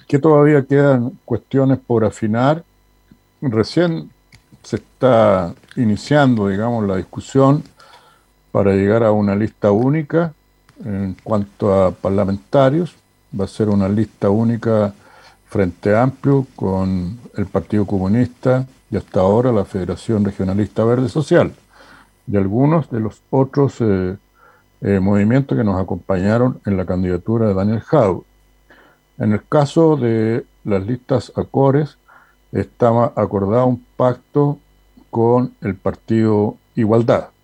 que todavía quedan cuestiones por afinar. Recién se está iniciando, digamos, la discusión para llegar a una lista única en cuanto a parlamentarios. Va a ser una lista única Frente Amplio con el Partido Comunista y hasta ahora la Federación Regionalista Verde Social y algunos de los otros movimientos que nos acompañaron en la candidatura de Daniel Jadwe. En el caso de las listas Acores, estaba acordado un pacto con el partido Igualdad.